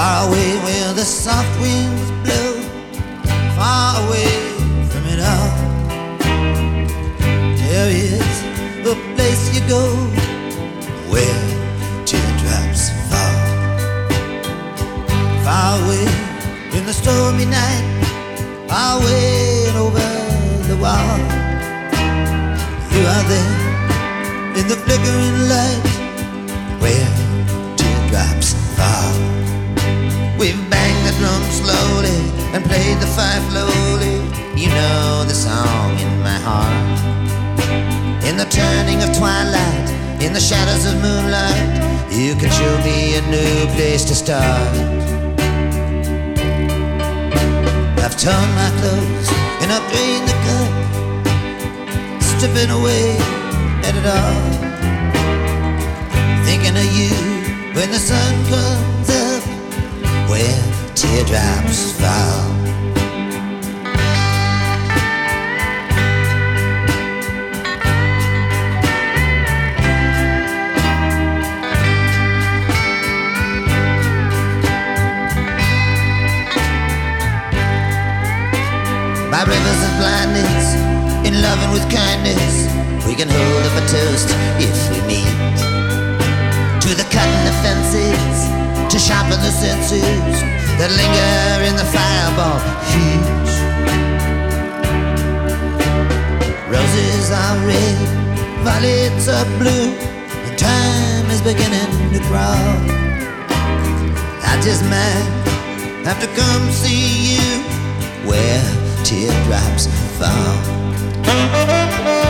Far away where the soft winds blow, far away from it all. There is a place you go where teardrops fall. Far away in the stormy night, far away and over the wall. You are there in the flickering light where teardrops fall. We've banged the drum slowly and played the fife lowly. You know the song in my heart. In the turning of twilight, in the shadows of moonlight, you can show me a new place to start. I've torn my clothes and I've drained the cup, stripping away at it all, thinking of you when the sun comes up, where teardrops fall. By rivers of blindness, in loving with kindness, we can hold up a toast if we meet. To the cutting of fences, to sharpen the senses that linger in the fireball heat. Roses are red, violets are blue, and time is beginning to crawl. I just might have to come see you where teardrops fall.